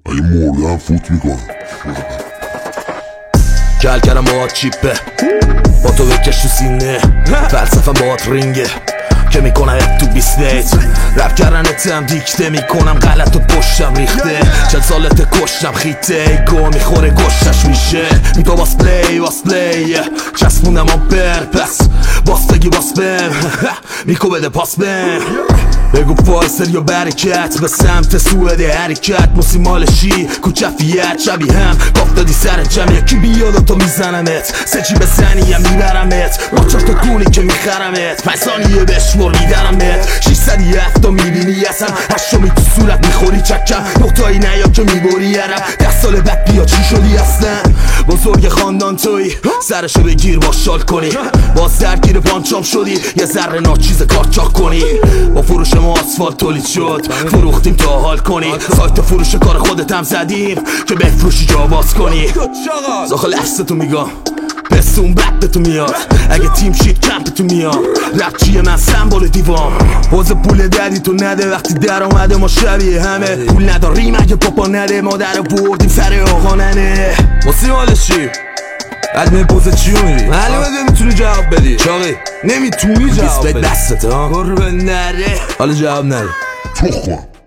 اگه مردم فوت میکنم. کل کردم باهات چیپه، با تو بکش تو سینه، فلسفم باهات رینگه که میکنم تو 20 دیت. رپ کردنتم دیکته میکنم غلط و پشتم ریخته، 40 سالت کشتم خیته گو میخوره گشتش میشه. تو باس پلی چسبونم آمپر، پس باس بگی باس بم میکو بده پاس بم. بگو پایسر یا برکت به سمت سوئد حرکت، موسیمالشی کوچفیت شبیه هم کاف دادی سر جمع. یکی بیاد تو میزنمت، سجی بزنی هم میبرمت، با 4 تا گونی که میخرمت، 5 ثانیه بشمر میدرمت. 607 تا میبینی اصلا، 8 می تو صورت میخوری چکم، نقطایی نیا که میبری عرب. 10 سال بعد بیا چی شدی اصلا؟ بزرگ خاندان توی سرشو بگیر با شال کنی، باز درگیر پانچام شدی یه ذره ناچیز کارچاک کنی. با فروش ما آسفالت تولید شد، فروختیم تا حال کنی، سایت فروش کار خودت هم زدیم که بفروشی جا باز کنی. داخل لحظتو میگم پسون بدتو میاد، اگه تیم شید کمپتو میاد. رپ چیه من سمبل دیوام، حوض پول دردی تو نده وقتی در آمده ما شبیه همه. پول نداریم اگه پاپا نده، ما در بردیم سر آقا ننه. موسیمالش چی؟ ادمه پوزه چیو میری؟ معلومه نمیتونی جواب بدی چاقی، نمیتونی جواب بدی. دستت ها؟ برو به نره حالا جواب نده. تخمم